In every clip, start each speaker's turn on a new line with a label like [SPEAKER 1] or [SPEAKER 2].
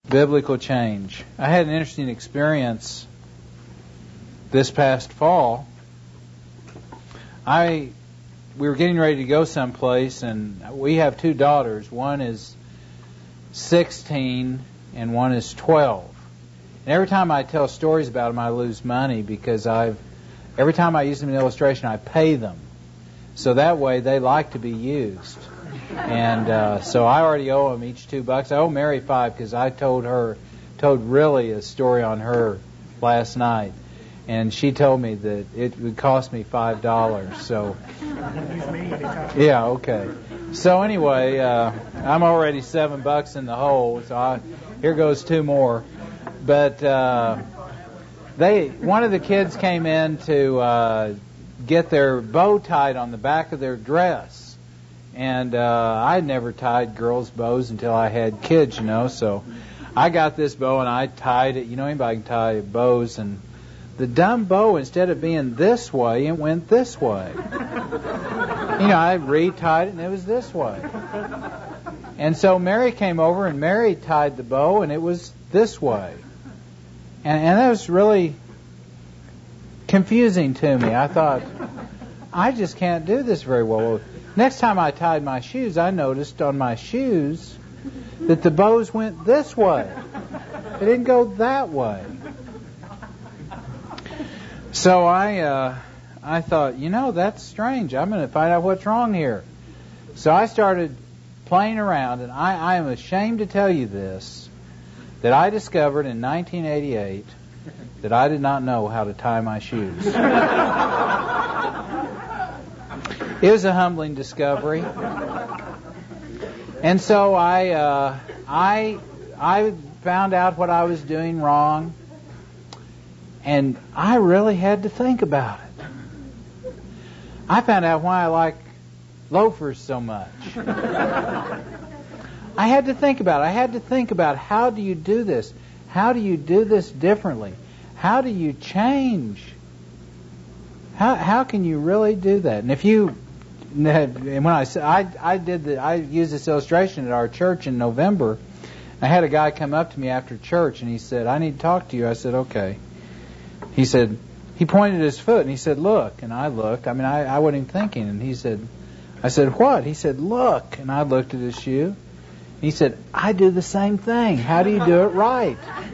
[SPEAKER 1] Biblical change. I had an interesting experience this past fall. We were getting ready to go someplace, and we have two daughters. One is 16 and one is 12. And every time I tell stories about them, I lose money because every time I use them in illustration, I pay them. So that way they like to be used. And so I already owe them each $2. I owe Mary $5 because I told really a story on her last night. And she told me that it would cost me $5. So, yeah, okay. So anyway, I'm already $7 in the hole. So here goes 2 more. But one of the kids came in to get their bow tied on the back of their dress, and I'd never tied girls' bows until I had kids, So I got this bow and I tied it. Anybody can tie bows, and the dumb bow, instead of being this way, it went this way. I retied it and it was this way. And so Mary came over and Mary tied the bow and it was this way. And that was really confusing to me. I thought, I just can't do this very well. Next time I tied my shoes, I noticed on my shoes that the bows went this way. They didn't go that way. So I thought, that's strange. I'm going to find out what's wrong here. So I started playing around, and I am ashamed to tell you this, that I discovered in 1988 that I did not know how to tie my shoes. It was a humbling discovery. And so I found out what I was doing wrong, and I really had to think about it. I found out why I like loafers so much. I had to think about it. I had to think about, how do you do this? How do you do this differently? How do you change? How can you really do that? And when I used this illustration at our church in November. I had a guy come up to me after church and he said, "I need to talk to you." I said, "Okay." He said, he pointed at his foot and he said, "Look." And I looked. I wasn't even thinking. And I said, "What?" He said, "Look." And I looked at his shoe. He said, "I do the same thing. How do you do it right?"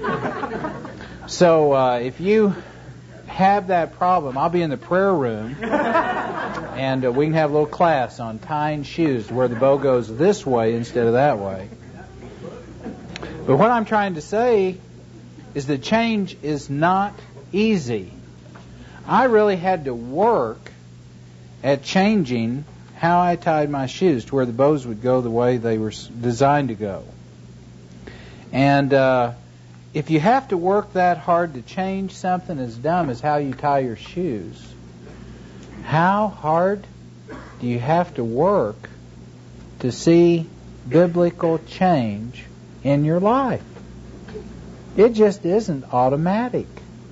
[SPEAKER 1] So if you have that problem, I'll be in the prayer room, and we can have a little class on tying shoes where the bow goes this way instead of that way. But what I'm trying to say is that change is not easy. I really had to work at changing how I tied my shoes to where the bows would go the way they were designed to go. And if you have to work that hard to change something as dumb as how you tie your shoes, how hard do you have to work to see biblical change in your life? It just isn't automatic.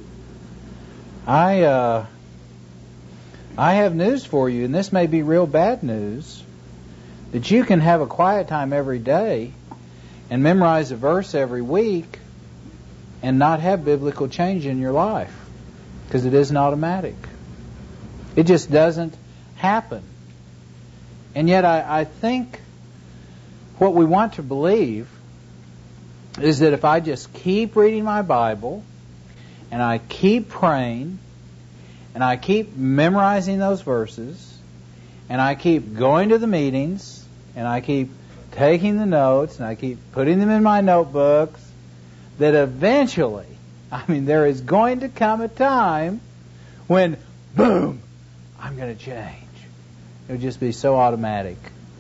[SPEAKER 1] I have news for you, and this may be real bad news, that you can have a quiet time every day and memorize a verse every week and not have biblical change in your life, because it isn't automatic. It just doesn't happen. And yet I think what we want to believe is that if I just keep reading my Bible and I keep praying and I keep memorizing those verses and I keep going to the meetings and I keep taking the notes and I keep putting them in my notebooks, that eventually, there is going to come a time when, boom, I'm going to change. It'll just be so automatic.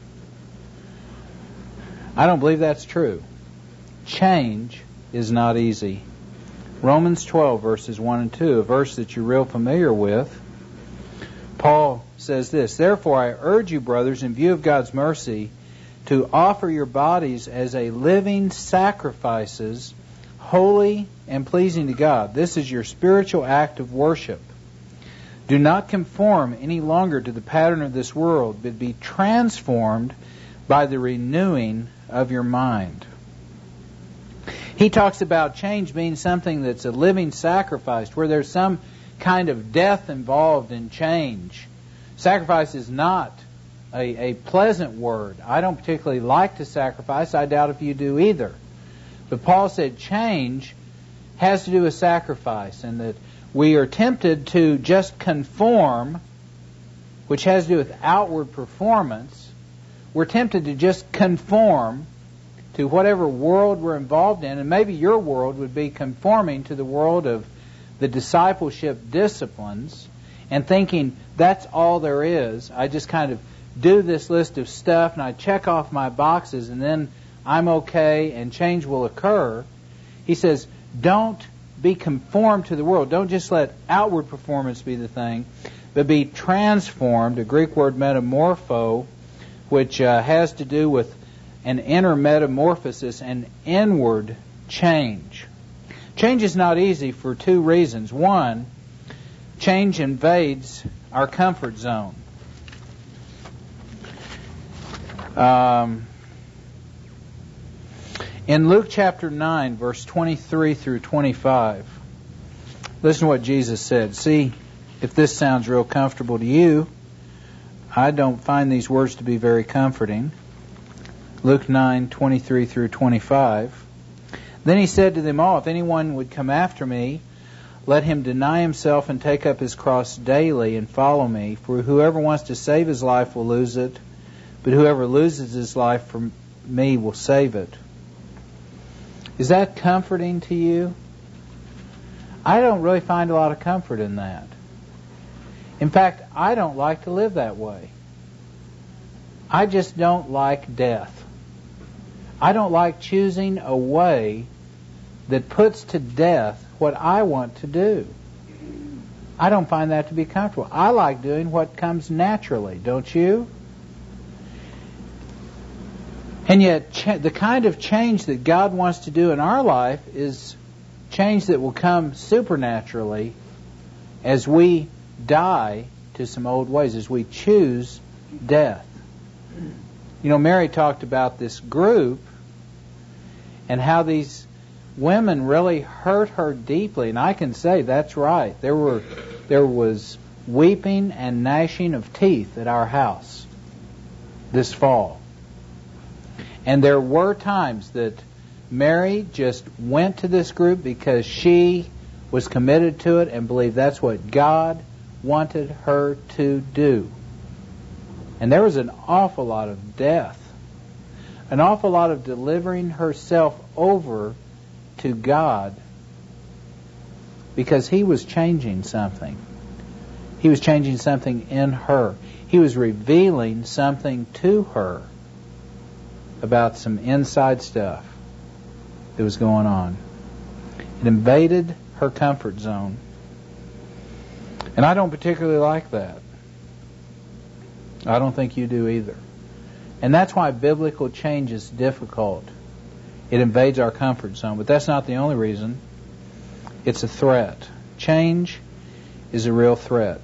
[SPEAKER 1] I don't believe that's true. Change is not easy. Romans 12, verses 1 and 2, a verse that you're real familiar with. Paul says this, "Therefore I urge you, brothers, in view of God's mercy, to offer your bodies as a living sacrifices, holy and pleasing to God. This is your spiritual act of worship. Do not conform any longer to the pattern of this world, but be transformed by the renewing of your mind." He talks about change being something that's a living sacrifice, where there's some kind of death involved in change. Sacrifice is not a pleasant word. I don't particularly like to sacrifice. I doubt if you do either. But Paul said change has to do with sacrifice, and that we are tempted to just conform, which has to do with outward performance. We're tempted to just conform to whatever world we're involved in, and maybe your world would be conforming to the world of the discipleship disciplines and thinking that's all there is. I just kind of do this list of stuff and I check off my boxes and then I'm okay and change will occur. He says, don't be conformed to the world. Don't just let outward performance be the thing, but be transformed, a Greek word metamorpho, which has to do with an inner metamorphosis, an inward change. Change is not easy for two reasons. One, change invades our comfort zone. In Luke chapter 9, verse 23 through 25, listen to what Jesus said. See if this sounds real comfortable to you. I don't find these words to be very comforting. Luke 9, 23 through 25. Then he said to them all, if anyone would come after me, let him deny himself and take up his cross daily and follow me. For whoever wants to save his life will lose it, but whoever loses his life for me will save it. Is that comforting to you? I don't really find a lot of comfort in that. In fact, I don't like to live that way. I just don't like death. I don't like choosing a way that puts to death what I want to do. I don't find that to be comfortable. I like doing what comes naturally, don't you? And yet, the kind of change that God wants to do in our life is change that will come supernaturally as we die to some old ways, as we choose death. You know, Mary talked about this group and how these women really hurt her deeply, and I can say that's right. There was weeping and gnashing of teeth at our house this fall. And there were times that Mary just went to this group because she was committed to it and believed that's what God wanted her to do. And there was an awful lot of death, an awful lot of delivering herself over to God, because He was changing something. He was changing something in her. He was revealing something to her about some inside stuff that was going on. It invaded her comfort zone. And I don't particularly like that. I don't think you do either. And that's why biblical change is difficult. It invades our comfort zone. But that's not the only reason. It's a threat. Change is a real threat.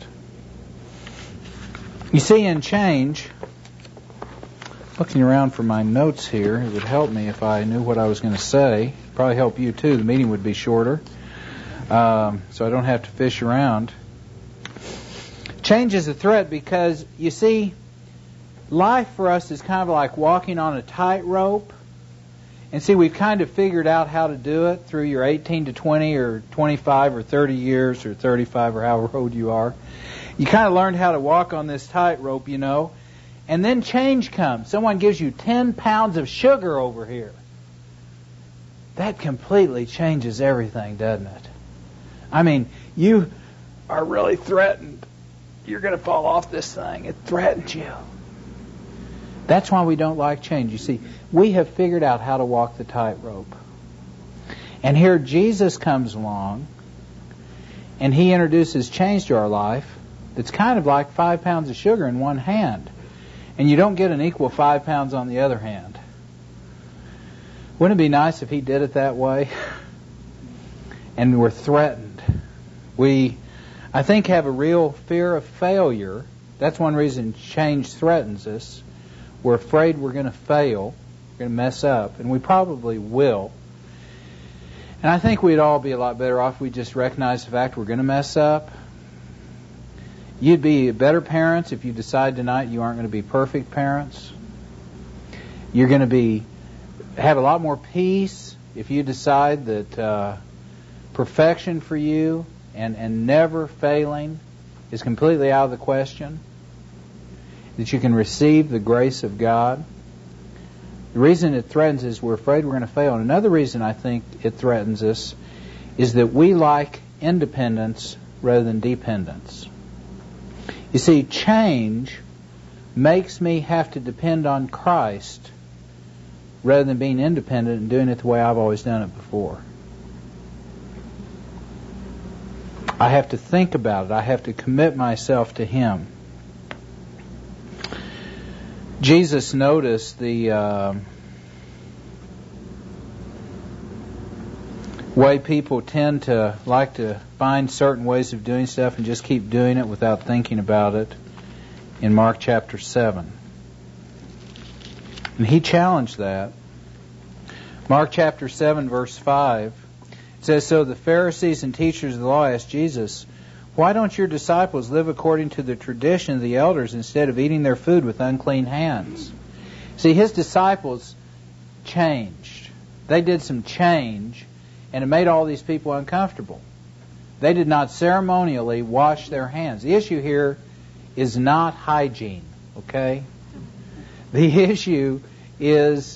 [SPEAKER 1] You see, in change, looking around for my notes here, it would help me if I knew what I was going to say. Probably help you too. The meeting would be shorter, so I don't have to fish around. Change is a threat because, you see, life for us is kind of like walking on a tightrope. And see, we've kind of figured out how to do it through your 18 to 20 or 25 or 30 years or 35 or however old you are. You kind of learned how to walk on this tightrope, you know. And then change comes. Someone gives you 10 pounds of sugar over here. That completely changes everything, doesn't it? I mean, you are really threatened. You're going to fall off this thing. It threatens you. That's why we don't like change. You see, we have figured out how to walk the tightrope. And here Jesus comes along, and He introduces change to our life that's kind of like 5 pounds of sugar in one hand. And you don't get an equal 5 pounds on the other hand. Wouldn't it be nice if He did it that way? And we're threatened. We, I think, have a real fear of failure. That's one reason change threatens us. We're afraid we're going to fail, we're going to mess up, and we probably will. And I think we'd all be a lot better off if we just recognize the fact we're going to mess up. You'd be better parents if you decide tonight you aren't going to be perfect parents. You're going to have a lot more peace if you decide that perfection for you and never failing is completely out of the question. That you can receive the grace of God. The reason it threatens is we're afraid we're going to fail. And another reason I think it threatens us is that we like independence rather than dependence. You see, change makes me have to depend on Christ rather than being independent and doing it the way I've always done it before. I have to think about it. I have to commit myself to Him. Jesus noticed the way people tend to like to find certain ways of doing stuff and just keep doing it without thinking about it in Mark chapter 7. And He challenged that. Mark chapter 7 verse 5, it says, "So the Pharisees and teachers of the law asked Jesus, 'Why don't your disciples live according to the tradition of the elders instead of eating their food with unclean hands?'" See, His disciples changed. They did some change, and it made all these people uncomfortable. They did not ceremonially wash their hands. The issue here is not hygiene, okay? The issue is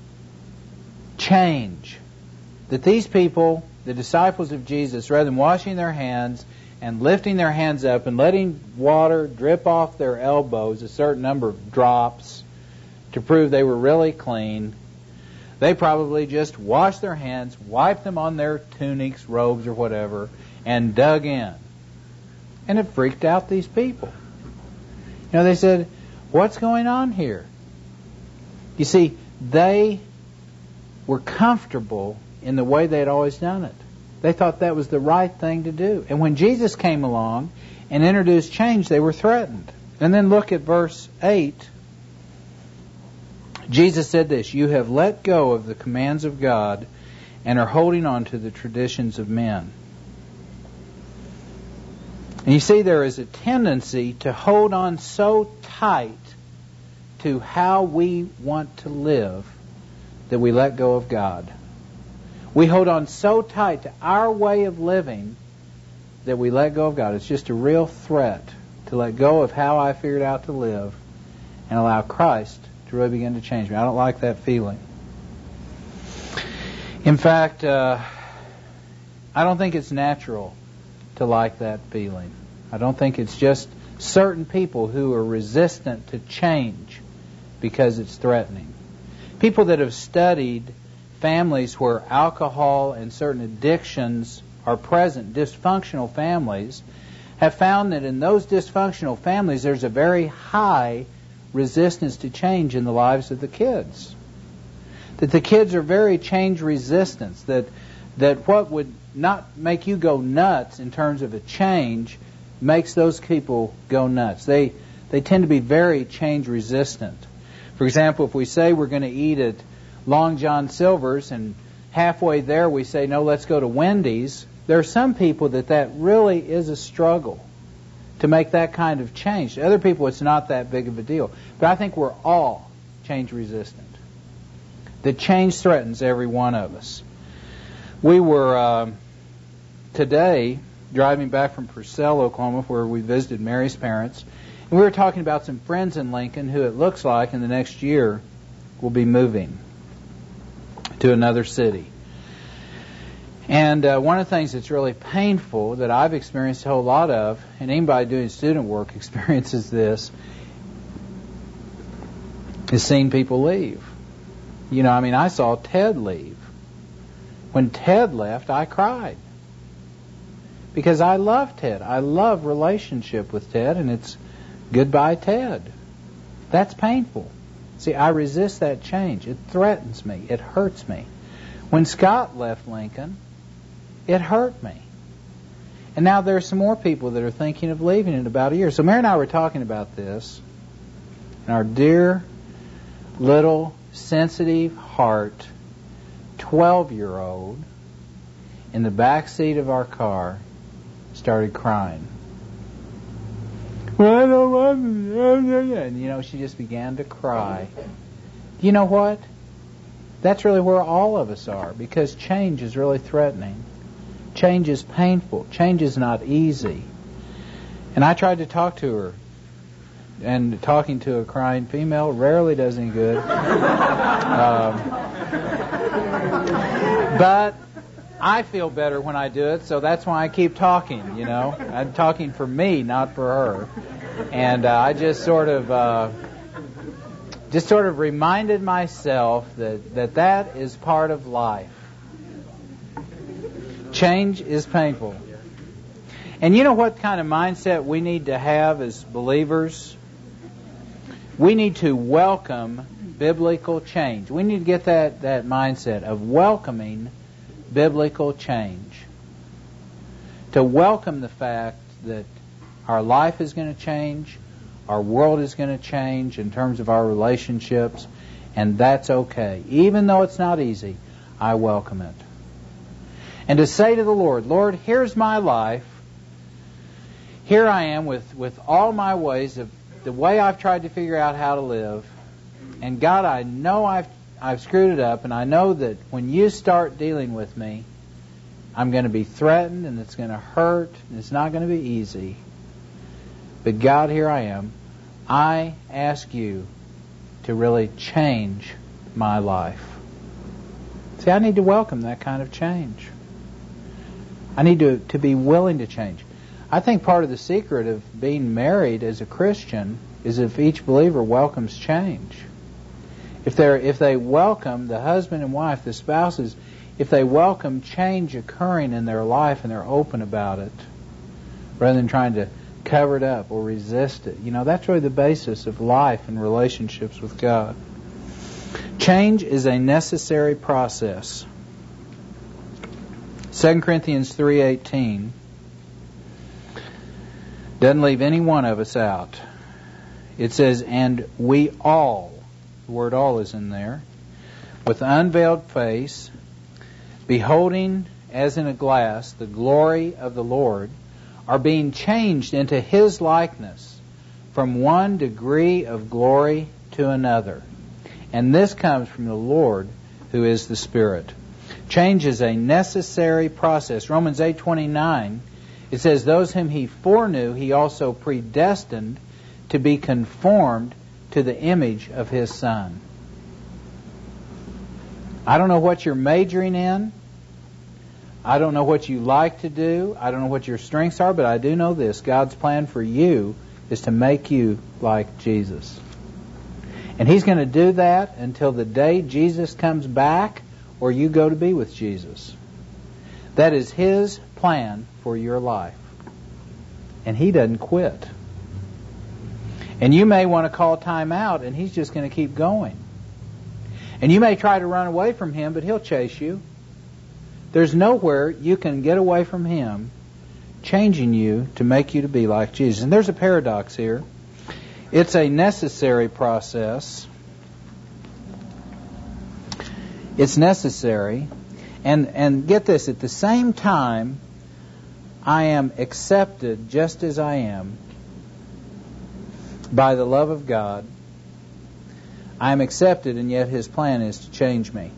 [SPEAKER 1] change. That these people, the disciples of Jesus, rather than washing their hands and lifting their hands up and letting water drip off their elbows, a certain number of drops, to prove they were really clean, they probably just washed their hands, wiped them on their tunics, robes, or whatever, and dug in. And it freaked out these people. They said, "What's going on here?" You see, they were comfortable in the way they had always done it. They thought that was the right thing to do. And when Jesus came along and introduced change, they were threatened. And then look at verse 8. Jesus said this, "You have let go of the commands of God and are holding on to the traditions of men." And you see, there is a tendency to hold on so tight to how we want to live that we let go of God. We hold on so tight to our way of living that we let go of God. It's just a real threat to let go of how I figured out to live and allow Christ to really begin to change me. I don't like that feeling. In fact, I don't think it's natural to like that feeling. I don't think it's just certain people who are resistant to change because it's threatening. People that have studied families where alcohol and certain addictions are present, dysfunctional families, have found that in those dysfunctional families there's a very high resistance to change in the lives of the kids. That the kids are very change resistant. That what would not make you go nuts in terms of a change makes those people go nuts. They tend to be very change resistant. For example, if we say we're going to eat at Long John Silver's and halfway there we say, no, let's go to Wendy's, there are some people that really is a struggle to make that kind of change. To other people, it's not that big of a deal. But I think we're all change resistant. The change threatens every one of us. We were today driving back from Purcell, Oklahoma, where we visited Mary's parents, and we were talking about some friends in Lincoln who it looks like in the next year will be moving to another city. And one of the things that's really painful that I've experienced a whole lot of, and anybody doing student work experiences this, is seeing people leave. I saw Ted leave. When Ted left, I cried. Because I love Ted. I love relationship with Ted, and it's goodbye, Ted. That's painful. See, I resist that change. It threatens me. It hurts me. When Scott left Lincoln, it hurt me. And now there are some more people that are thinking of leaving in about a year. So Mary and I were talking about this, and our dear little sensitive heart 12-year-old in the back seat of our car, started crying. Well, I don't want to. And, she just began to cry. You know what? That's really where all of us are, because change is really threatening. Change is painful. Change is not easy. And I tried to talk to her. And talking to a crying female rarely does any good. But I feel better when I do it, so that's why I keep talking, I'm talking for me, not for her. And I just sort of reminded myself that is part of life. Change is painful. And you know what kind of mindset we need to have as believers? We need to welcome biblical change. We need to get that mindset of welcoming biblical change. To welcome the fact that our life is going to change, our world is going to change in terms of our relationships, and that's okay. Even though it's not easy, I welcome it. And to say to the Lord, Lord, here's my life. Here I am with all my ways of the way I've tried to figure out how to live. And God, I know I've screwed it up, and I know that when you start dealing with me, I'm going to be threatened, and it's going to hurt, and it's not going to be easy. But God, here I am. I ask you to really change my life. See, I need to welcome that kind of change. I need to be willing to change. I think part of the secret of being married as a Christian is if each believer welcomes change. If they welcome, the husband and wife, the spouses, if they welcome change occurring in their life and they're open about it, rather than trying to cover it up or resist it, that's really the basis of life and relationships with God. Change is a necessary process. 2 Corinthians 3:18 doesn't leave any one of us out. It says, and we all, the word all is in there, with unveiled face, beholding as in a glass the glory of the Lord, are being changed into His likeness from one degree of glory to another. And this comes from the Lord, who is the Spirit. Change is a necessary process. Romans 8:29, it says, those whom He foreknew, He also predestined to be conformed to the image of His Son. I don't know what you're majoring in. I don't know what you like to do. I don't know what your strengths are, but I do know this. God's plan for you is to make you like Jesus. And He's going to do that until the day Jesus comes back or you go to be with Jesus. That is His plan for your life. And He doesn't quit. And you may want to call time out, and He's just going to keep going. And you may try to run away from Him, but He'll chase you. There's nowhere you can get away from Him changing you to make you to be like Jesus. And there's a paradox here. It's a necessary process. It's necessary. And get this, at the same time, I am accepted just as I am by the love of God. I am accepted, and yet His plan is to change me.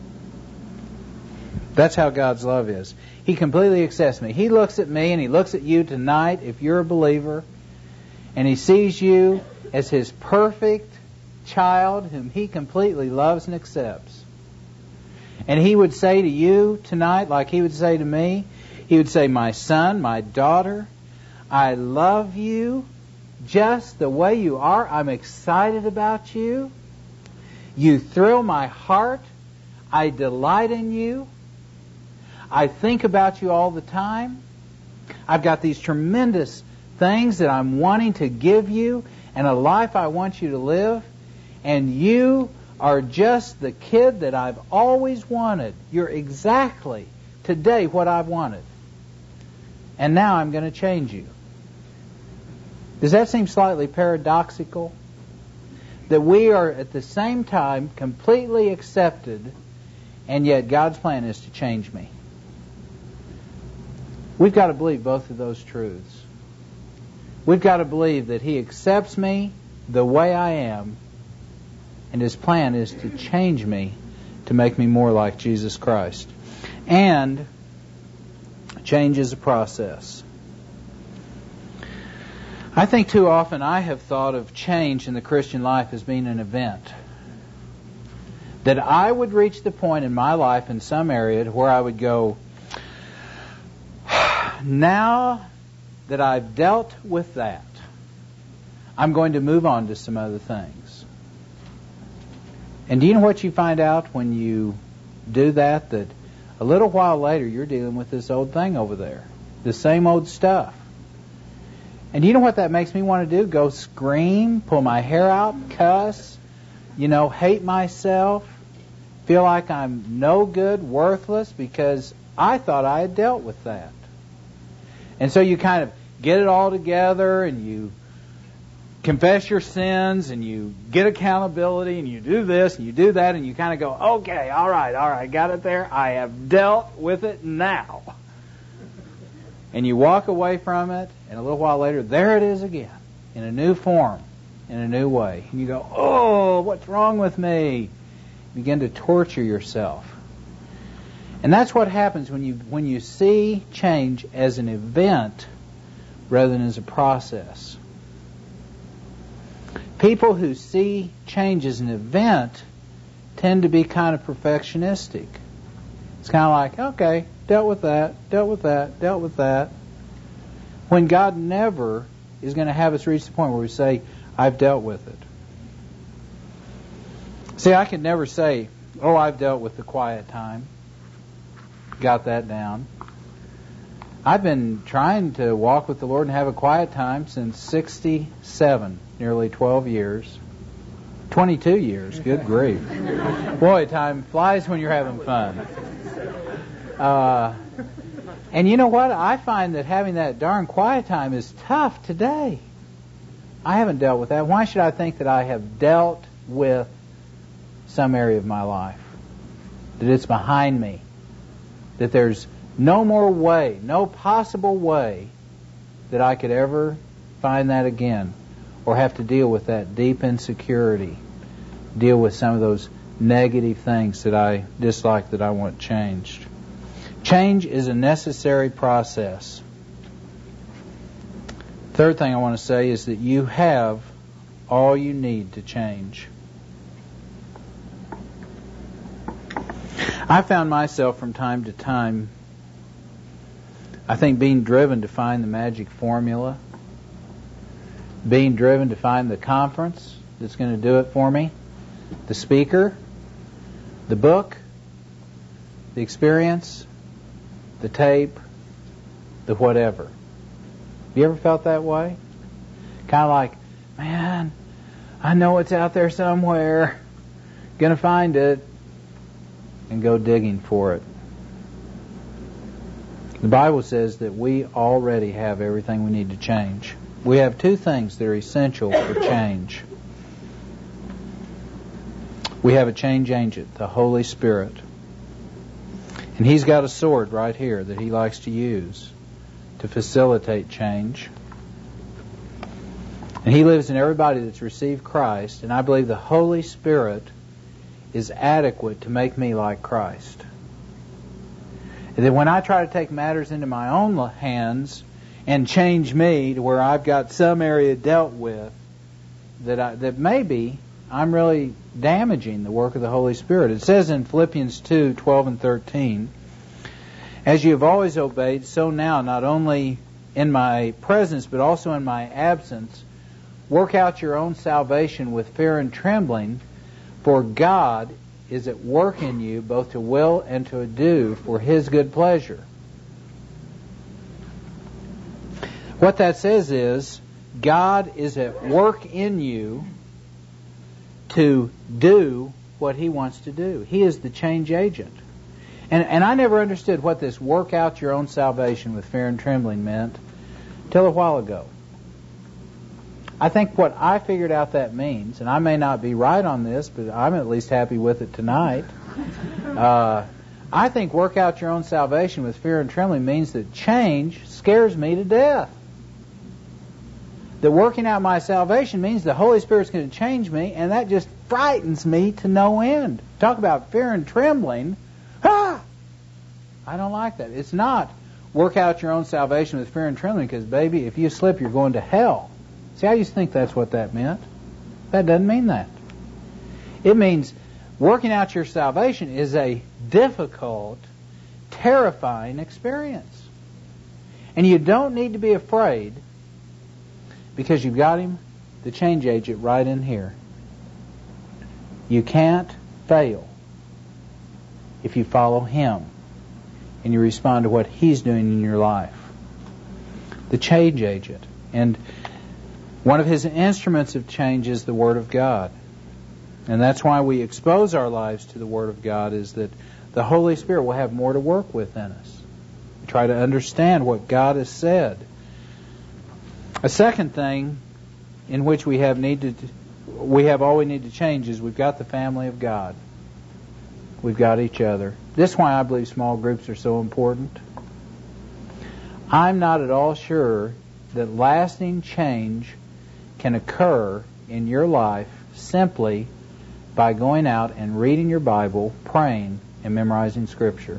[SPEAKER 1] That's how God's love is. He completely accepts me. He looks at me, and He looks at you tonight, if you're a believer, and He sees you as His perfect child whom He completely loves and accepts. And He would say to you tonight, like He would say to me, He would say, my son, my daughter, I love you just the way you are. I'm excited about you. You thrill my heart. I delight in you. I think about you all the time. I've got these tremendous things that I'm wanting to give you and a life I want you to live. And you are just the kid that I've always wanted. You're exactly today what I've wanted. And now I'm going to change you. Does that seem slightly paradoxical? That we are at the same time completely accepted, and yet God's plan is to change me. We've got to believe both of those truths. We've got to believe that He accepts me the way I am, and His plan is to change me to make me more like Jesus Christ. And change is a process. I think too often I have thought of change in the Christian life as being an event. That I would reach the point in my life in some area where I would go, now that I've dealt with that, I'm going to move on to some other things. And do you know what you find out when you do that? That a little while later you're dealing with this old thing over there. The same old stuff. And do you know what that makes me want to do? Go scream, pull my hair out, cuss, hate myself, feel like I'm no good, worthless, because I thought I had dealt with that. And so you kind of get it all together, and you confess your sins, and you get accountability, and you do this, and you do that, and you kind of go, okay, all right, got it there. I have dealt with it now. And you walk away from it, and a little while later, there it is again, in a new form, in a new way. And you go, oh, what's wrong with me? You begin to torture yourself. And that's what happens when you see change as an event rather than as a process. People who see change as an event tend to be kind of perfectionistic. It's kind of like, okay, dealt with that. When God never is going to have us reach the point where we say, I've dealt with it. See, I could never say, oh, I've dealt with the quiet time. Got that down. I've been trying to walk with the Lord and have a quiet time since 67, nearly 12 years. 22 years, good grief. Boy, time flies when you're having fun. And you know what? I find that having that darn quiet time is tough today. I haven't dealt with that. Why should I think that I have dealt with some area of my life? That it's behind me? That there's no more way, no possible way that I could ever find that again, or have to deal with that deep insecurity, deal with some of those negative things that I dislike, that I want changed. Change is a necessary process. Third thing I want to say is that you have all you need to change. I found myself from time to time, I think, being driven to find the magic formula, being driven to find the conference that's going to do it for me, the speaker, the book, the experience, the tape, the whatever. You ever felt that way? Kind of like, man, I know it's out there somewhere. Gonna find it. And go digging for it. The Bible says that we already have everything we need to change. We have two things that are essential for change. We have a change agent, the Holy Spirit. And He's got a sword right here that He likes to use to facilitate change. And He lives in everybody that's received Christ. And I believe the Holy Spirit is adequate to make me like Christ. And then when I try to take matters into my own hands and change me to where I've got some area dealt with, that maybe I'm really damaging the work of the Holy Spirit. It says in Philippians 2:12 and 13, as you have always obeyed, so now, not only in my presence but also in my absence, work out your own salvation with fear and trembling, for God is at work in you both to will and to do for His good pleasure. What that says is, God is at work in you to do what He wants to do. He is the change agent. And I never understood what this work out your own salvation with fear and trembling meant till a while ago. I think what I figured out that means, and I may not be right on this, but I'm at least happy with it tonight. I think work out your own salvation with fear and trembling means that change scares me to death. That working out my salvation means the Holy Spirit's going to change me, and that just frightens me to no end. Talk about fear and trembling. Ah! I don't like that. It's not work out your own salvation with fear and trembling, because, baby, if you slip, you're going to hell. See, I used to think that's what that meant. That doesn't mean that. It means working out your salvation is a difficult, terrifying experience. And you don't need to be afraid, because you've got Him, the change agent, right in here. You can't fail if you follow Him and you respond to what He's doing in your life. The change agent. And one of His instruments of change is the Word of God. And that's why we expose our lives to the Word of God, is that the Holy Spirit will have more to work with in us. We try to understand what God has said. A second thing in which we have all we need to change is we've got the family of God. We've got each other. This is why I believe small groups are so important. I'm not at all sure that lasting change can occur in your life simply by going out and reading your Bible, praying, and memorizing Scripture.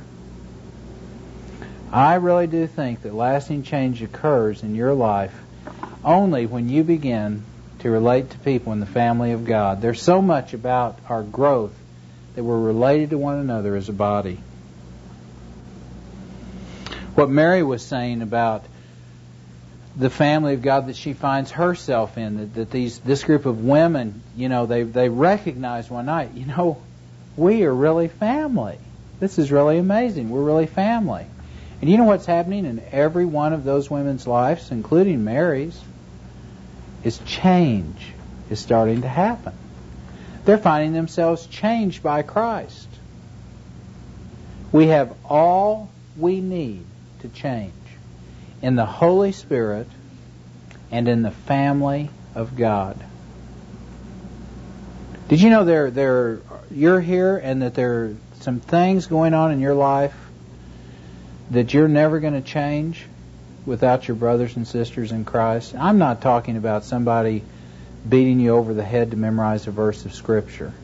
[SPEAKER 1] I really do think that lasting change occurs in your life only when you begin to relate to people in the family of God. There's so much about our growth that we're related to one another as a body. What Mary was saying about the family of God that she finds herself in, that this group of women, they recognize one night, we are really family. This is really amazing. We're really family. And you know what's happening in every one of those women's lives, including Mary's, is change is starting to happen. They're finding themselves changed by Christ. We have all we need to change in the Holy Spirit and in the family of God. Did you know you're here and that there are some things going on in your life that you're never going to change without your brothers and sisters in Christ? I'm not talking about somebody beating you over the head to memorize a verse of Scripture,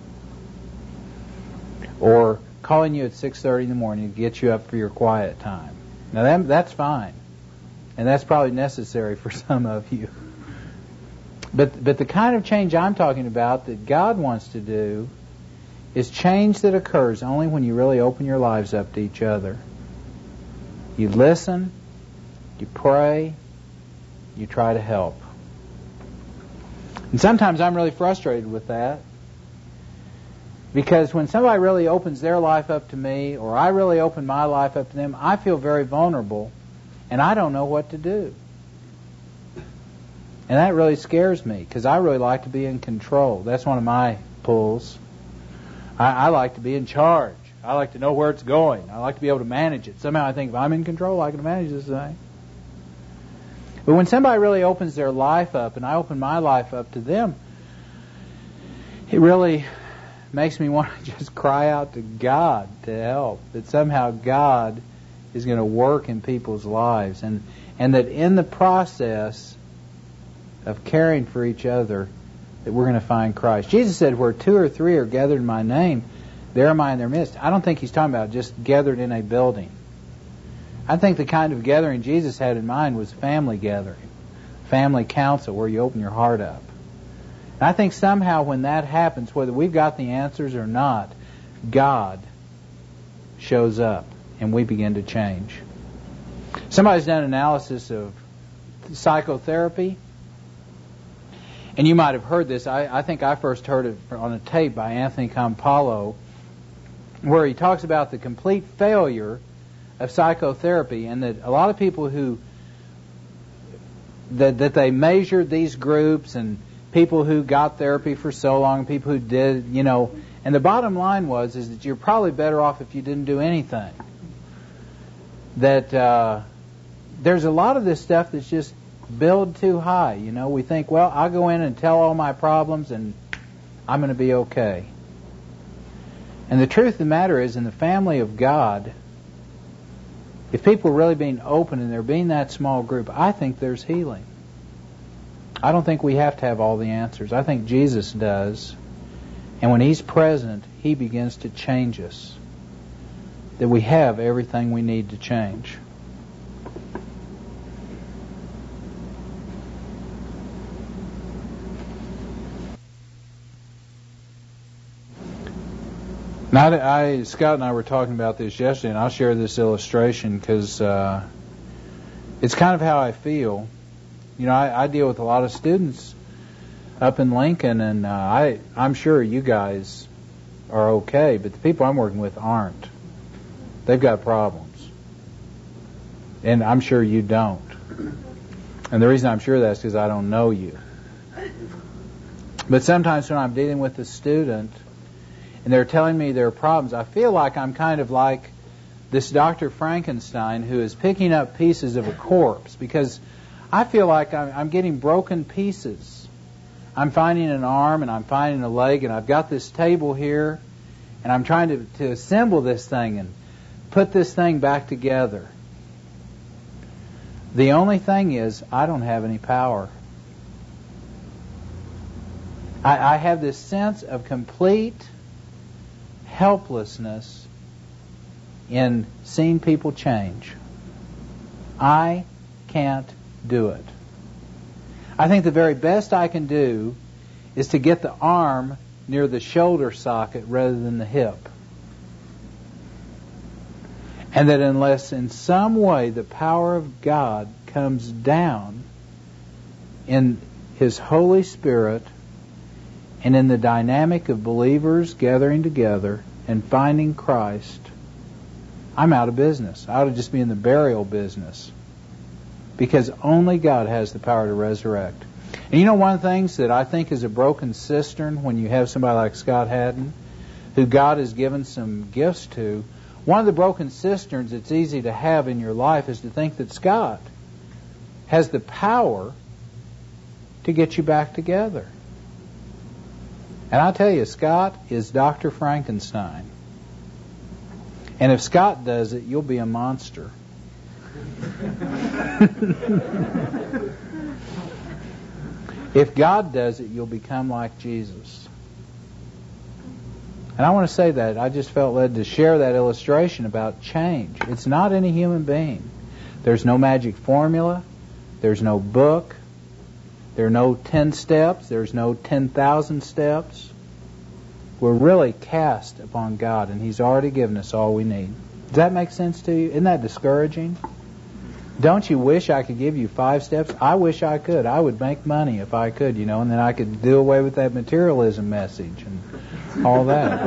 [SPEAKER 1] or calling you at 6:30 in the morning to get you up for your quiet time. Now that's fine, and that's probably necessary for some of you. But the kind of change I'm talking about that God wants to do is change that occurs only when you really open your lives up to each other. You listen, you pray, you try to help. And sometimes I'm really frustrated with that, because when somebody really opens their life up to me, or I really open my life up to them, I feel very vulnerable, and I don't know what to do. And that really scares me, because I really like to be in control. That's one of my pulls. I like to be in charge. I like to know where it's going. I like to be able to manage it. Somehow I think if I'm in control, I can manage this thing. But when somebody really opens their life up, and I open my life up to them, it really makes me want to just cry out to God to help. That somehow God is going to work in people's lives. And that in the process of caring for each other, that we're going to find Christ. Jesus said, where 2 or 3 are gathered in my name, there am I in their midst. I don't think He's talking about just gathered in a building. I think the kind of gathering Jesus had in mind was family gathering, family council, where you open your heart up. And I think somehow when that happens, whether we've got the answers or not, God shows up and we begin to change. Somebody's done an analysis of psychotherapy, and you might have heard this. I think I first heard it on a tape by Anthony Campolo, where he talks about the complete failure of psychotherapy, and that a lot of people that they measured these groups, and people who got therapy for so long, people who did, and the bottom line is that you're probably better off if you didn't do anything. That there's a lot of this stuff that's just billed too high. We think, well, I'll go in and tell all my problems and I'm going to be okay. And the truth of the matter is, in the family of God, if people are really being open and there being that small group, I think there's healing. I don't think we have to have all the answers. I think Jesus does. And when He's present, He begins to change us. That we have everything we need to change. Now, Scott and I were talking about this yesterday, and I'll share this illustration because it's kind of how I feel. You know, I deal with a lot of students up in Lincoln, and I'm sure you guys are okay, but the people I'm working with aren't. They've got problems. And I'm sure you don't. And the reason I'm sure of that is because I don't know you. But sometimes when I'm dealing with a student, and they're telling me their problems, I feel like I'm kind of like this Dr. Frankenstein who is picking up pieces of a corpse, because I feel like I'm getting broken pieces. I'm finding an arm and I'm finding a leg, and I've got this table here, and I'm trying to assemble this thing and put this thing back together. The only thing is, I don't have any power. I have this sense of complete helplessness in seeing people change. I can't do it. I think the very best I can do is to get the arm near the shoulder socket rather than the hip. And that unless in some way the power of God comes down in His Holy Spirit and in the dynamic of believers gathering together and finding Christ, I'm out of business. I ought to just be in the burial business. Because only God has the power to resurrect. And you know, one of the things that I think is a broken cistern when you have somebody like Scott Haddon, who God has given some gifts to, one of the broken cisterns it's easy to have in your life is to think that Scott has the power to get you back together. And I'll tell you, Scott is Dr. Frankenstein. And if Scott does it, you'll be a monster. If God does it, you'll become like Jesus. And I want to say that. I just felt led to share that illustration about change. It's not any human being. There's no magic formula. There's no book. There are no 10 steps. There's no 10,000 steps. We're really cast upon God, and He's already given us all we need. Does that make sense to you? Isn't that discouraging? Don't you wish I could give you 5 steps? I wish I could. I would make money if I could, you know, and then I could do away with that materialism message and all that.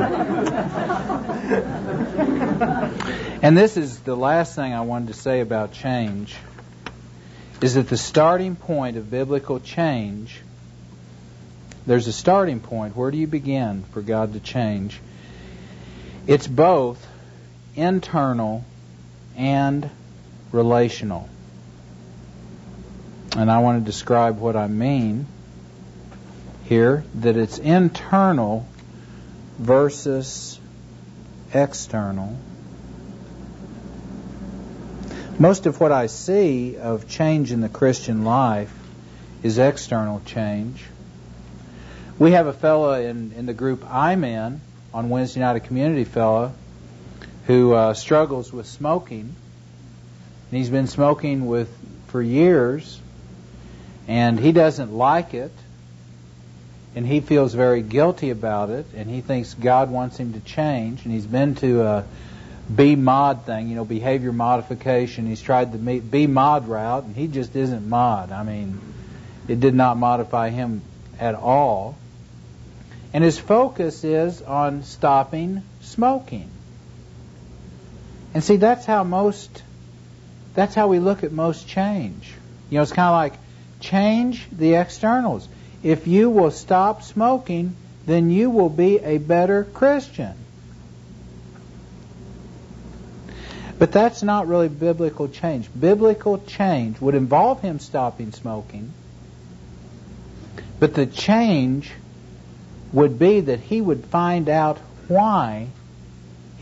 [SPEAKER 1] And this is the last thing I wanted to say about change, is that the starting point of biblical change, there's a starting point. Where do you begin for God to change? It's both internal and relational. And I want to describe what I mean here, that it's internal versus external. Most of what I see of change in the Christian life is external change. We have a fellow in the group I'm in, on Wednesday night, a community fellow, who struggles with smoking. And he's been smoking for years, and he doesn't like it, and he feels very guilty about it, and he thinks God wants him to change, and he's been to a B-mod thing, you know, behavior modification. He's tried the B-mod route, and he just isn't mod. I mean, it did not modify him at all. And his focus is on stopping smoking. And see, that's how we look at most change. You know, it's kind of like change the externals. If you will stop smoking, then you will be a better Christian. But that's not really biblical change. Biblical change would involve him stopping smoking, but the change would be that he would find out why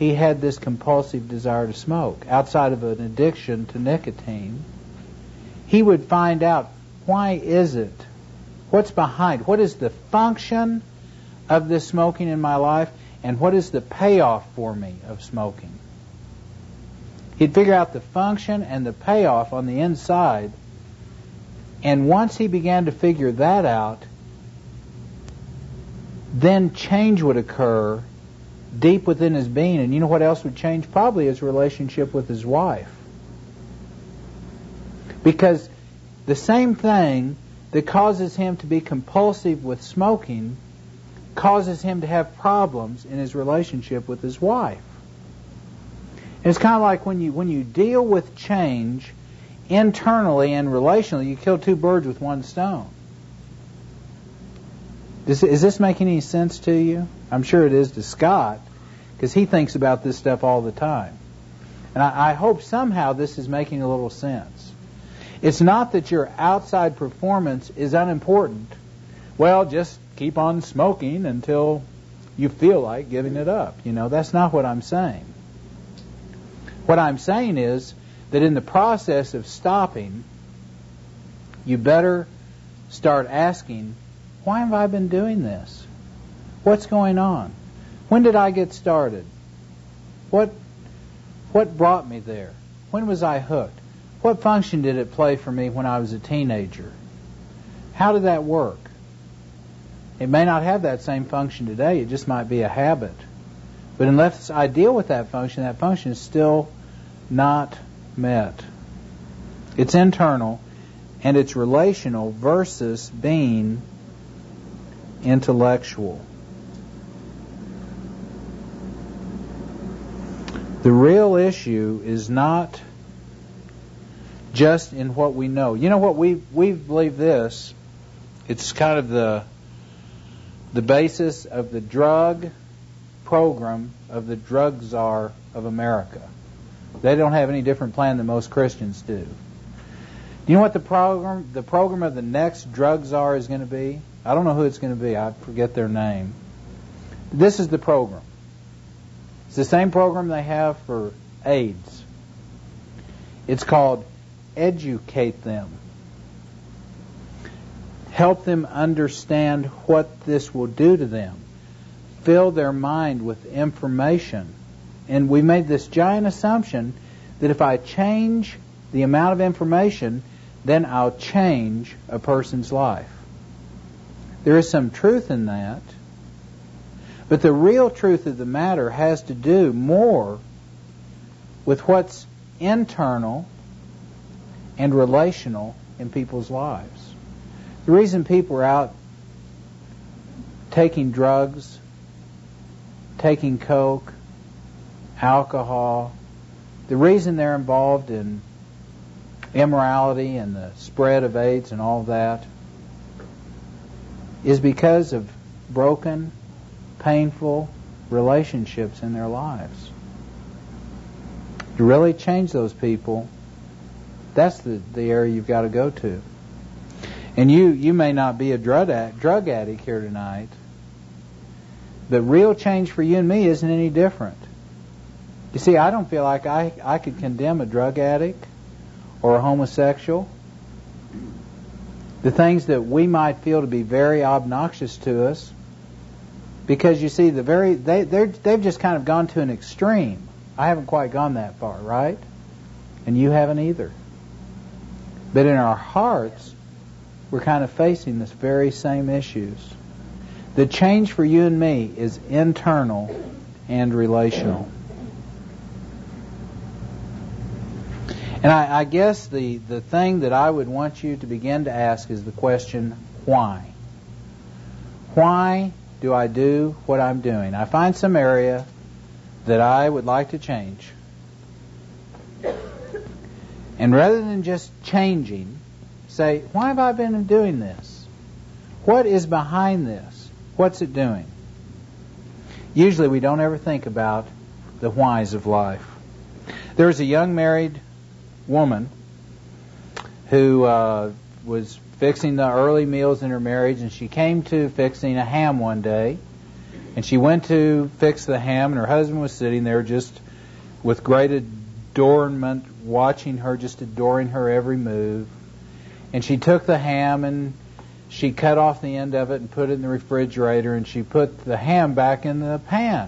[SPEAKER 1] he had this compulsive desire to smoke, outside of an addiction to nicotine, he would find out, why is it? What's behind? What is the function of this smoking in my life, and what is the payoff for me of smoking? He'd figure out the function and the payoff on the inside, and once he began to figure that out, then change would occur deep within his being. And you know what else would change? Probably his relationship with his wife. Because the same thing that causes him to be compulsive with smoking causes him to have problems in his relationship with his wife. And it's kind of like when you deal with change internally and relationally, you kill two birds with one stone. Is this making any sense to you? I'm sure it is to Scott, because he thinks about this stuff all the time. And I hope somehow this is making a little sense. It's not that your outside performance is unimportant. Well, just keep on smoking until you feel like giving it up. That's not what I'm saying. What I'm saying is that in the process of stopping, you better start asking, why have I been doing this? What's going on? When did I get started? What brought me there? When was I hooked? What function did it play for me when I was a teenager? How did that work? It may not have that same function today. It just might be a habit. But unless I deal with that function is still not met. It's internal, and it's relational versus being intellectual. The real issue is not just in what we know. You know what, we believe this. It's kind of the basis of the drug program of the drug czar of America. They don't have any different plan than most Christians do. You know what the program of the next drug czar is going to be? I don't know who it's going to be. I forget their name. This is the program. It's the same program they have for AIDS. It's called Educate Them. Help them understand what this will do to them. Fill their mind with information. And we made this giant assumption that if I change the amount of information, then I'll change a person's life. There is some truth in that, but the real truth of the matter has to do more with what's internal and relational in people's lives. The reason people are out taking drugs, taking coke, alcohol, the reason they're involved in immorality and the spread of AIDS and all that is because of broken, painful relationships in their lives. To really change those people, that's the area you've got to go to. And you may not be a drug addict here tonight, but real change for you and me isn't any different. You see, I don't feel like I could condemn a drug addict or a homosexual. The things that we might feel to be very obnoxious to us, because you see, they've just kind of gone to an extreme. I haven't quite gone that far, right? And you haven't either. But in our hearts, we're kind of facing this very same issues. The change for you and me is internal and relational. And I guess the thing that I would want you to begin to ask is the question, why? Why do I do what I'm doing? I find some area that I would like to change. And rather than just changing, say, why have I been doing this? What is behind this? What's it doing? Usually we don't ever think about the whys of life. There was a young married woman who was fixing the early meals in her marriage, and she came to fixing a ham one day, And she went to fix the ham, and her husband was sitting there just with great adornment, watching her, just adoring her every move. And she took the ham and she cut off the end of it and put it in the refrigerator, and she put the ham back in the pan.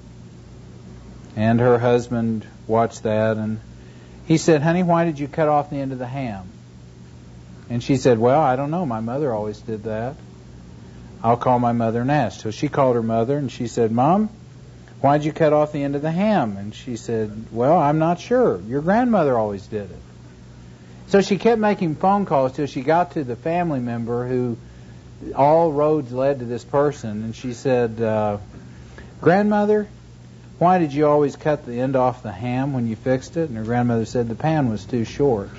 [SPEAKER 1] And her husband watched that, and he said, "Honey, why did you cut off the end of the ham?" And she said, "Well, I don't know. My mother always did that. I'll call my mother and ask." So she called her mother, and she said, "Mom, why'd you cut off the end of the ham?" And she said, "Well, I'm not sure. Your grandmother always did it." So she kept making phone calls till she got to the family member who all roads led to this person. And she said, "Grandmother, why did you always cut the end off the ham when you fixed it?" And her grandmother said, "The pan was too short."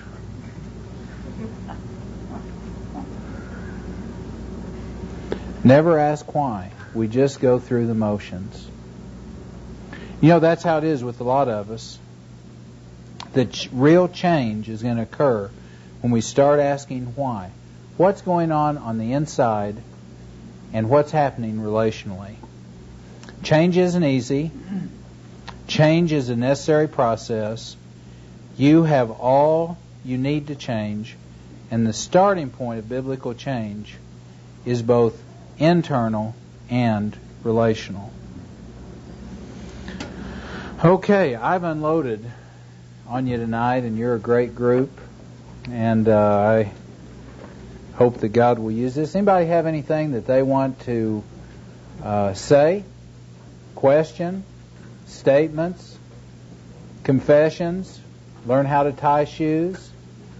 [SPEAKER 1] Never ask why. We just go through the motions. You know, that's how it is with a lot of us. The real change is going to occur when we start asking why. What's going on the inside, and what's happening relationally? Change isn't easy. Change is a necessary process. You have all you need to change, and the starting point of biblical change is both internal and relational. Okay, I've unloaded on you tonight, and you're a great group, and I hope that God will use this. Anybody have anything that they want to say, question, statements, confessions, learn how to tie shoes?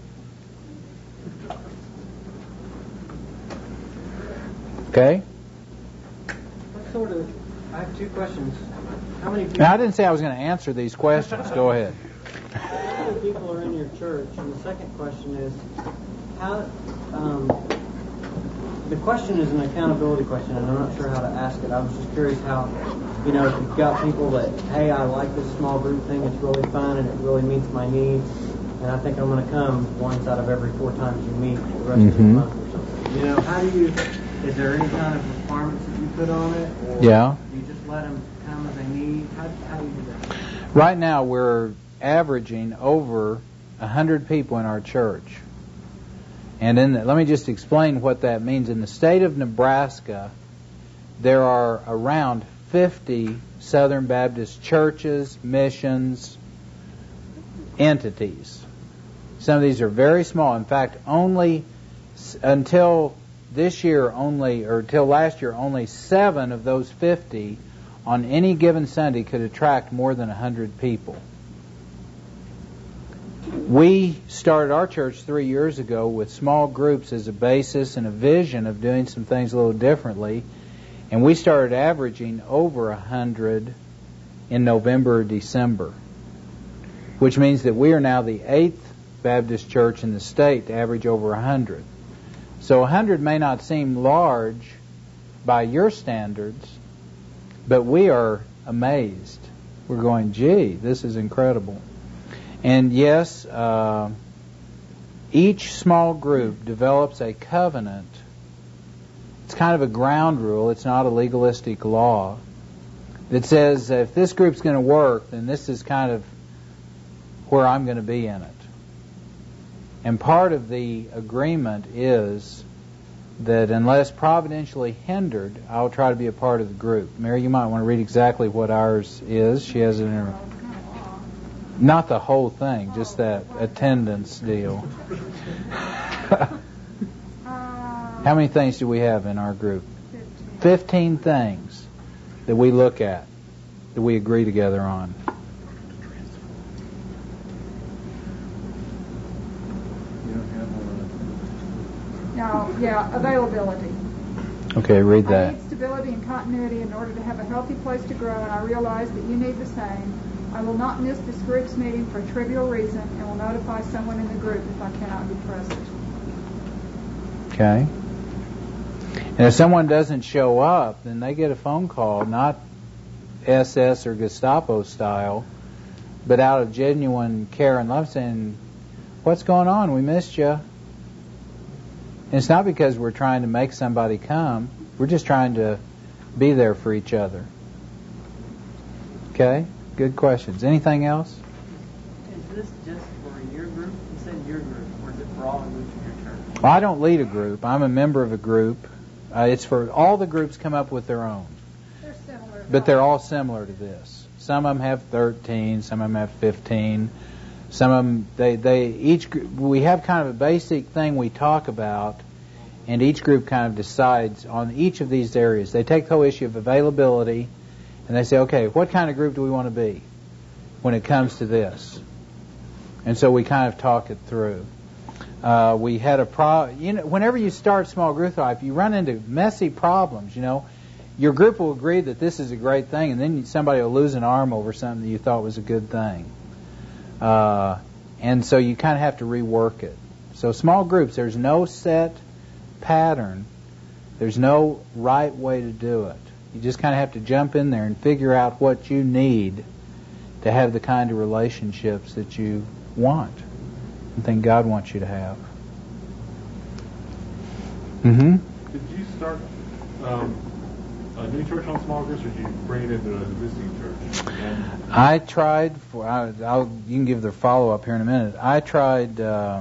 [SPEAKER 1] Okay.
[SPEAKER 2] I have two questions. How many people?
[SPEAKER 1] Now, I didn't say I was going to answer these questions. Go ahead.
[SPEAKER 2] How many people are in your church? And the second question is, how? The question is an accountability question, and I'm not sure how to ask it. I was just curious how, if you've got people that, hey, I like this small group thing, it's really fun, and it really meets my needs, and I think I'm going to come once out of every 4 times you meet the rest of the month or something. How do you? Is there any kind of requirements that you put on it, or do you just let them come as they need? How do you do that?
[SPEAKER 1] Right now, we're averaging over 100 people in our church. And let me just explain what that means. In the state of Nebraska, there are around 50 Southern Baptist churches, missions, entities. Some of these are very small. In fact, until last year, only 7 of those 50 on any given Sunday could attract more than 100 people. We started our church 3 years ago with small groups as a basis and a vision of doing some things a little differently, and we started averaging over 100 in November or December, which means that we are now the 8th Baptist church in the state to average over 100. So 100 may not seem large by your standards, but we are amazed. We're going, gee, this is incredible. And yes, each small group develops a covenant. It's kind of a ground rule. It's not a legalistic law that says if this group's going to work, then this is kind of where I'm going to be in it. And part of the agreement is that unless providentially hindered, I'll try to be a part of the group. Mary, you might want to read exactly what ours is. She has it in her... Not the whole thing, just that attendance deal. How many things do we have in our group? 15 things that we look at, that we agree together on.
[SPEAKER 3] Availability.
[SPEAKER 1] Okay, read that.
[SPEAKER 3] I need stability and continuity in order to have a healthy place to grow, and I realize that you need the same. I will not miss this group's meeting for a trivial reason and will notify someone in the group if I cannot be present.
[SPEAKER 1] Okay. And if someone doesn't show up, then they get a phone call, not SS or Gestapo style, but out of genuine care and love, saying, "What's going on? We missed you." And it's not because we're trying to make somebody come. We're just trying to be there for each other. Okay? Good questions. Anything else?
[SPEAKER 2] Is this just for your group? You said your group, or is it for all the groups in your church?
[SPEAKER 1] Well, I don't lead a group. I'm a member of a group. It's for all the groups come up with their own.
[SPEAKER 3] They're similar.
[SPEAKER 1] But they're all similar to this. Some of them have 13, some of them have 15. Some of them, we have kind of a basic thing we talk about, and each group kind of decides on each of these areas. They take the whole issue of availability, and they say, okay, what kind of group do we want to be when it comes to this? And so we kind of talk it through. We had whenever you start small group life, you run into messy problems, Your group will agree that this is a great thing, and then somebody will lose an arm over something that you thought was a good thing. And so you kind of have to rework it. So small groups, there's no set pattern. There's no right way to do it. You just kind of have to jump in there and figure out what you need to have the kind of relationships that you want and think God wants you to have. Mm-hmm.
[SPEAKER 4] Did you start a new church on small groups, or did you bring it into an existing church?
[SPEAKER 1] I tried you can give the follow-up here in a minute. I tried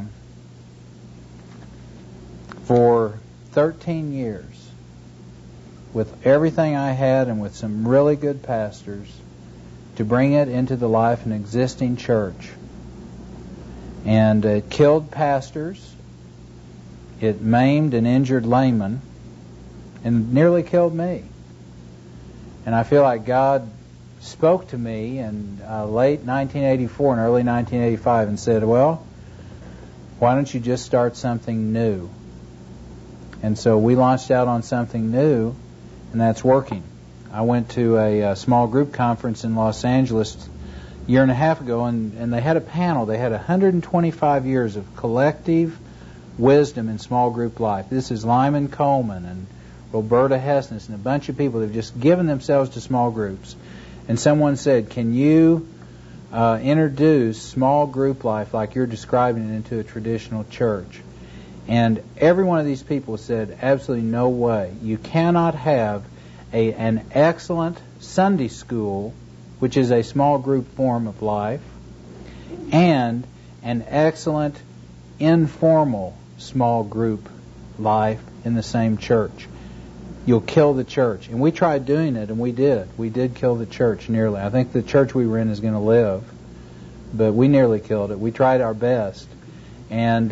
[SPEAKER 1] for 13 years with everything I had and with some really good pastors to bring it into the life of an existing church. And it killed pastors. It maimed and injured laymen and nearly killed me. And I feel like God spoke to me in late 1984 and early 1985 and said, well, why don't you just start something new? And so we launched out on something new, and that's working. I went to a small group conference in Los Angeles a year and a half ago, and they had a panel. They had 125 years of collective wisdom in small group life. This is Lyman Coleman and Roberta Hessness and a bunch of people that have just given themselves to small groups. And someone said, can you introduce small group life like you're describing it into a traditional church? And every one of these people said, absolutely no way. You cannot have an excellent Sunday school, which is a small group form of life, and an excellent informal small group life in the same church. You'll kill the church. And we tried doing it, and we did. We did kill the church nearly. I think the church we were in is going to live, but we nearly killed it. We tried our best. And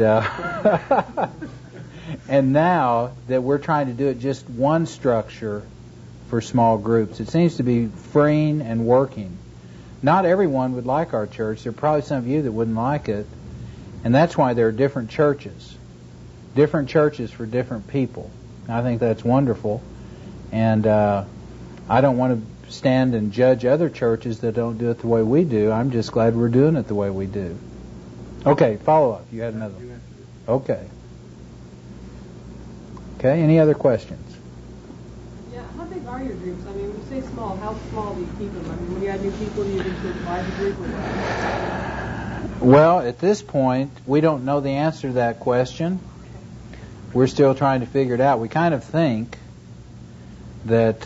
[SPEAKER 1] and now that we're trying to do it just one structure for small groups, it seems to be freeing and working. Not everyone would like our church. There are probably some of you that wouldn't like it, and that's why there are different churches for different people. I think that's wonderful, and I don't want to stand and judge other churches that don't do it the way we do. I'm just glad we're doing it the way we do. Okay, follow up. You had another one. Okay. Okay, any other questions?
[SPEAKER 5] Yeah, how big are your groups? I mean, when you say small, how small do you keep them? I mean, when you add new people, do you need to divide the group or what?
[SPEAKER 1] Well, at this point, we don't know the answer to that question. We're still trying to figure it out. We kind of think that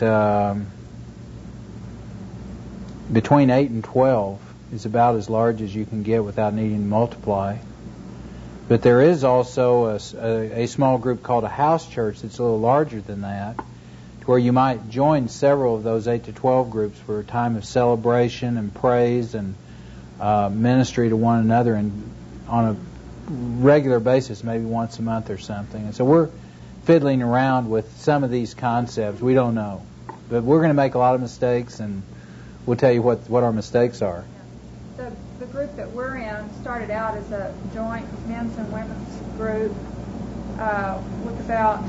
[SPEAKER 1] between 8 and 12 is about as large as you can get without needing to multiply. But there is also a small group called a house church that's a little larger than that, where you might join several of those 8 to 12 groups for a time of celebration and praise and ministry to one another, and on a regular basis, maybe once a month or something. And so we're fiddling around with some of these concepts. We don't know. But we're going to make a lot of mistakes, and we'll tell you what our mistakes are.
[SPEAKER 3] The group that we're in started out as a joint men's and women's group with about,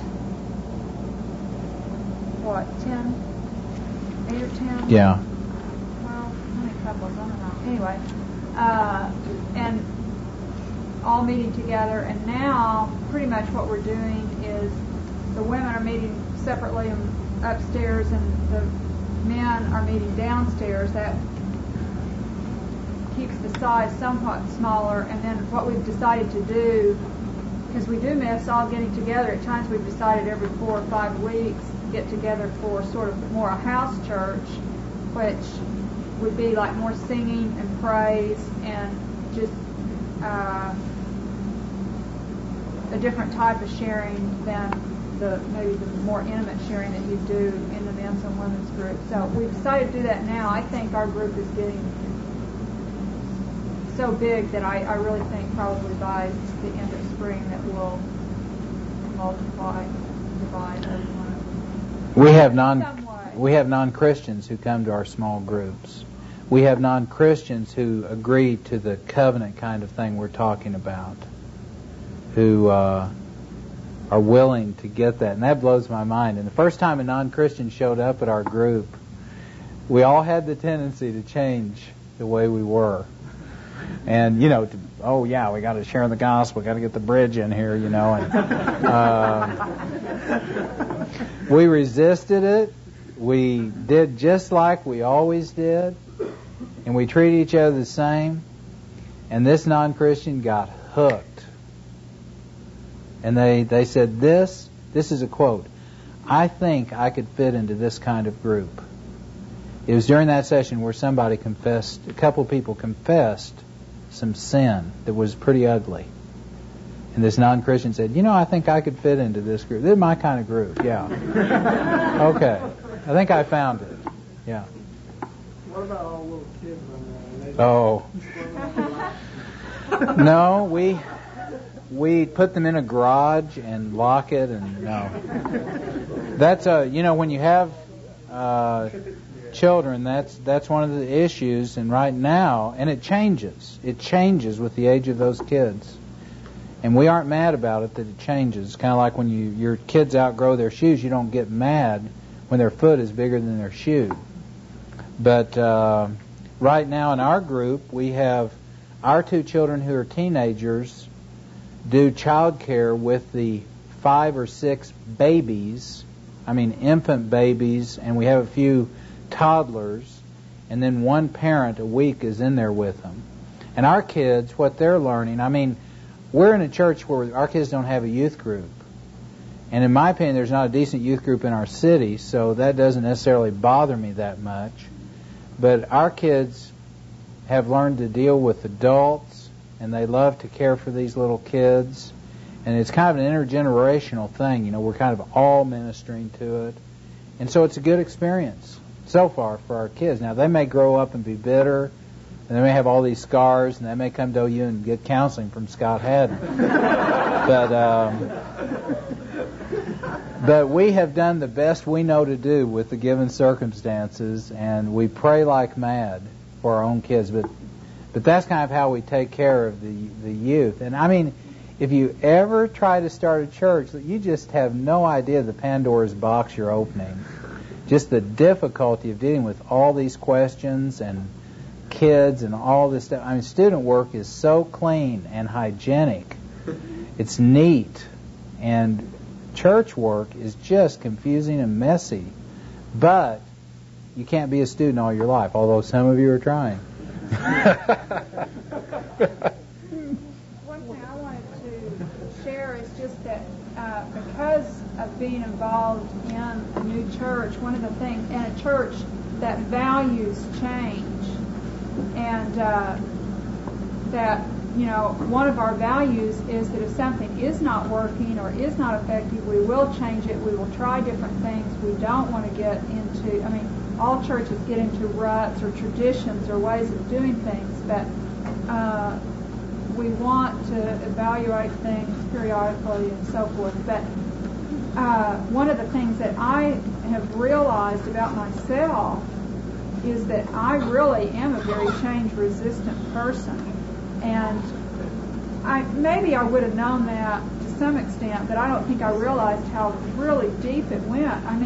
[SPEAKER 3] 8 or 10?
[SPEAKER 1] Yeah.
[SPEAKER 3] Well, how many couples? I don't know. Anyway, and all meeting together, and now pretty much what we're doing is the women are meeting separately upstairs and the men are meeting downstairs. That keeps the size somewhat smaller, and then what we've decided to do because we do miss all getting together. At times we've decided every 4 or 5 weeks to get together for sort of more a house church, which would be like more singing and praise and just a different type of sharing than maybe the more intimate sharing that you do in the men's and women's group. So we've decided to do that now. I think our group is getting so big that I really think probably by the end of spring that we'll multiply, divide everyone.
[SPEAKER 1] We have non-Christians who come to our small groups. We have non-Christians who agree to the covenant kind of thing we're talking about, who are willing to get that. And that blows my mind. And the first time a non-Christian showed up at our group, we all had the tendency to change the way we were. And, we got to share the gospel, we got to get the bridge in here, And we resisted it. We did just like we always did. And we treated each other the same. And this non-Christian got hooked. And they said, this is a quote, "I think I could fit into this kind of group." It was during that session where a couple people confessed some sin that was pretty ugly. And this non-Christian said, "I think I could fit into this group. This is my kind of group, yeah." Okay, I think I found it, yeah.
[SPEAKER 2] What about all little kids on there?
[SPEAKER 1] Oh. No, we put them in a garage and lock it, and no. That's when you have children, that's one of the issues. And right now, and it changes with the age of those kids, and we aren't mad about it that it changes. It's kind of like when your kids outgrow their shoes. You don't get mad when their foot is bigger than their shoe. But right now in our group, we have our 2 children who are teenagers do child care with the 5 or 6 babies, infant babies, and we have a few toddlers, and then one parent a week is in there with them. And our kids, what they're learning, we're in a church where our kids don't have a youth group. And in my opinion, there's not a decent youth group in our city, so that doesn't necessarily bother me that much. But our kids have learned to deal with adults, and they love to care for these little kids. And it's kind of an intergenerational thing. We're kind of all ministering to it. And so it's a good experience so far for our kids. Now, they may grow up and be bitter, and they may have all these scars, and they may come to OU and get counseling from Scott Haddon. But we have done the best we know to do with the given circumstances, and we pray like mad for our own kids. But that's kind of how we take care of the youth. And if you ever try to start a church, you just have no idea the Pandora's box you're opening. Just the difficulty of dealing with all these questions and kids and all this stuff. Student work is so clean and hygienic. It's neat. And church work is just confusing and messy. But you can't be a student all your life, although some of you are trying.
[SPEAKER 3] One thing I wanted to share is just that because of being involved in a new church, one of the things in a church that values change, and that one of our values is that if something is not working or is not effective, we will change it. We will try different things. We don't want to get into, all churches get into ruts or traditions or ways of doing things, but we want to evaluate things periodically and so forth. But one of the things that I have realized about myself is that I really am a very change-resistant person. And maybe I would have known that to some extent, but I don't think I realized how really deep it went.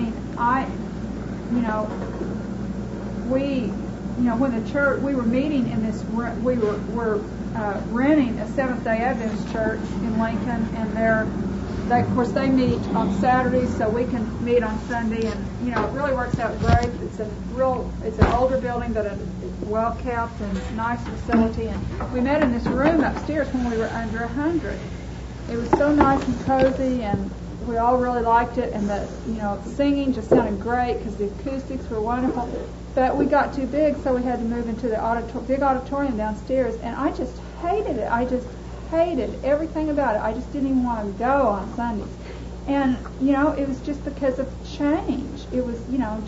[SPEAKER 3] When the church, we were meeting in this, we were renting a Seventh-day Adventist church in Lincoln, and of course they meet on Saturdays, so we can meet on Sunday, and it really works out great. It's an older building, but it's well kept and nice facility. And we met in this room upstairs when we were under 100. it was so nice and cozy, and we all really liked it, and the singing just sounded great because the acoustics were wonderful. But we got too big, so we had to move into the big auditorium downstairs, and I just hated it. I just hated everything about it. I just didn't even want to go on Sundays. And, it was just because of change. It was,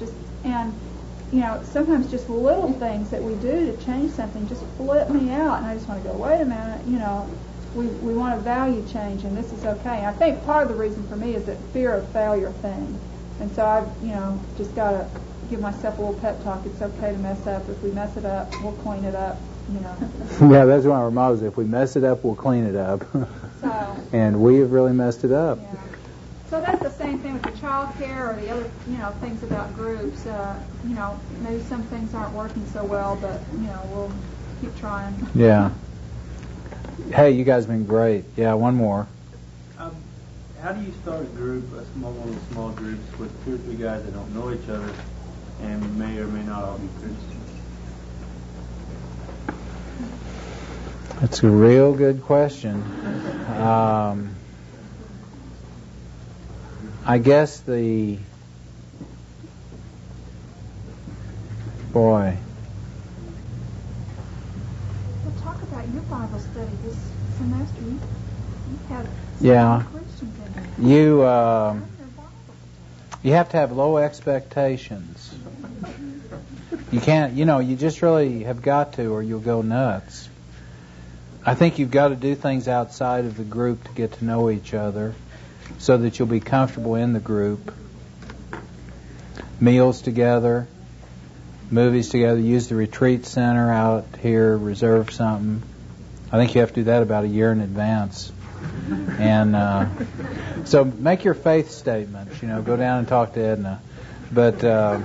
[SPEAKER 3] sometimes just little things that we do to change something just flip me out, and I just want to go, wait a minute, we want to value change, and this is okay. I think part of the reason for me is that fear of failure thing. And so I've, just got to give myself a little pep talk. It's okay to mess up. If we mess it up, we'll clean it up,
[SPEAKER 1] Yeah, that's one of our mottos. If we mess it up, we'll clean it up.
[SPEAKER 3] So,
[SPEAKER 1] and we have really messed it up.
[SPEAKER 3] Yeah. So that's the same thing with the child care or the other, things about groups. Maybe some things aren't working so well, but, we'll keep trying.
[SPEAKER 1] Yeah. Hey, you guys have been great. Yeah, one more.
[SPEAKER 6] How do you start a group, one of those small groups with 2 or 3 guys that don't know each other and may or may not all be Christians?
[SPEAKER 1] That's a real good question. I guess boy.
[SPEAKER 3] Well, talk about your Bible study this semester. You had Christians in there.
[SPEAKER 1] You have to have low expectations. You can't, you just really have got to, or you'll go nuts. I think you've got to do things outside of the group to get to know each other so that you'll be comfortable in the group. Meals together, movies together, use the retreat center out here, reserve something. I think you have to do that about a year in advance. And so make your faith statements, go down and talk to Edna. But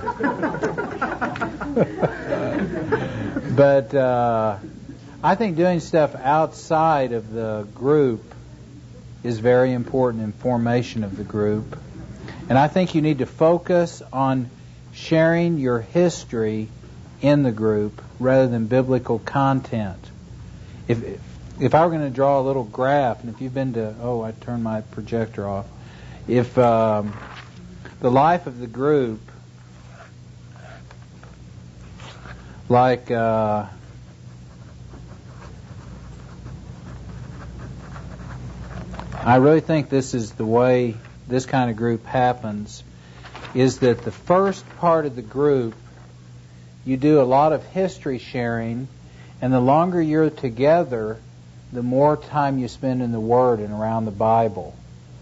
[SPEAKER 1] I think doing stuff outside of the group is very important in formation of the group. And I think you need to focus on sharing your history in the group rather than biblical content. If I were going to draw a little graph, and if you've been to, I turned my projector off. If the life of the group, like I really think this is the way this kind of group happens, is that the first part of the group, you do a lot of history sharing, and the longer you're together, the more time you spend in the Word and around the Bible.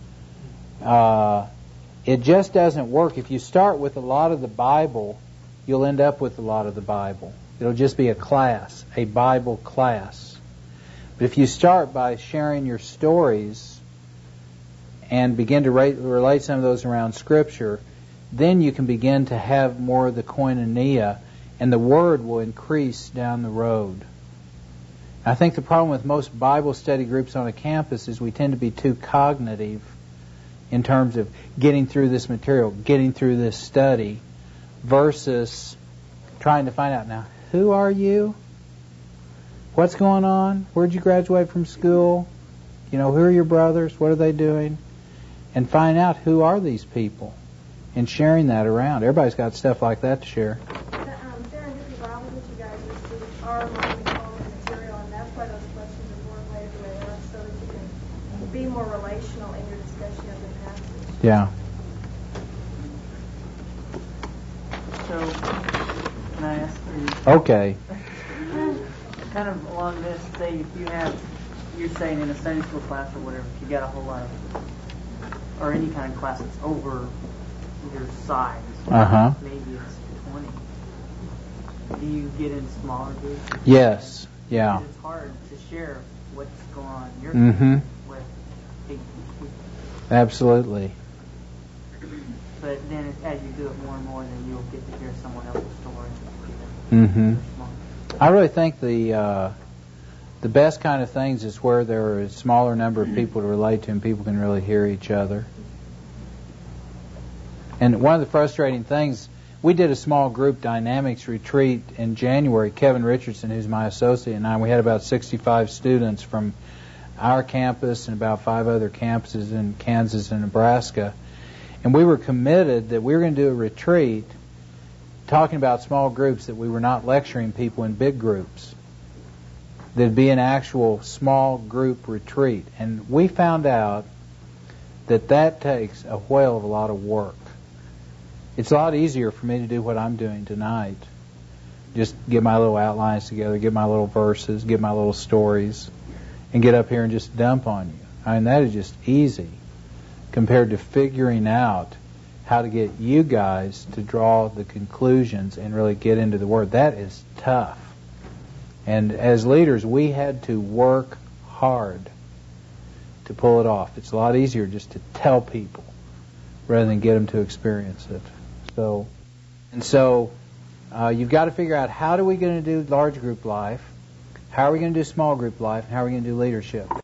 [SPEAKER 1] It just doesn't work. If you start with a lot of the Bible, you'll end up with a lot of the Bible. It'll just be a class, a Bible class. But if you start by sharing your stories and begin to relate some of those around Scripture, then you can begin to have more of the koinonia, and the Word will increase down the road. I think the problem with most Bible study groups on a campus is we tend to be too cognitive in terms of getting through this material, getting through this study, versus trying to find out, now, who are you? What's going on? Where'd you graduate from school? Who are your brothers? What are they doing? And find out, who are these people? And sharing that around. Everybody's got stuff like that to share.
[SPEAKER 7] Serendipity Bible that you guys receive are Martin Coleman material, and that's why those questions are formulated the way they are, so that you can be more relational in your discussion of the passage.
[SPEAKER 1] Yeah.
[SPEAKER 8] So, can I ask you?
[SPEAKER 1] Okay.
[SPEAKER 8] Kind of along this, say if you're saying in a Sunday school class or whatever, if you got a whole lot of, or any kind of class that's over your size, maybe it's 20. Do you get in smaller groups?
[SPEAKER 1] Yes. Yeah.
[SPEAKER 8] Because it's hard to share what's going on in your group with big people.
[SPEAKER 1] Absolutely.
[SPEAKER 8] But then as you do it more and more, then you'll get to hear someone else's story.
[SPEAKER 1] I really think the best kind of things is where there are a smaller number of people to relate to and people can really hear each other. And one of the frustrating things, we did a small group dynamics retreat in January. Kevin Richardson, who's my associate, and I, we had about 65 students from our campus and about 5 other campuses in Kansas and Nebraska. And we were committed that we were going to do a retreat talking about small groups, that we were not lecturing people in big groups. There'd be an actual small group retreat. And we found out that that takes a whale of a lot of work. It's a lot easier for me to do what I'm doing tonight. Just get my little outlines together, get my little verses, get my little stories, and get up here and just dump on you. I mean, that is just easy compared to figuring out how to get you guys to draw the conclusions and really get into the Word. That is tough. And as leaders, we had to work hard to pull it off. It's a lot easier just to tell people rather than get them to experience it. So you've got to figure out, how are we going to do large group life, how are we going to do small group life, and how are we going to do leadership.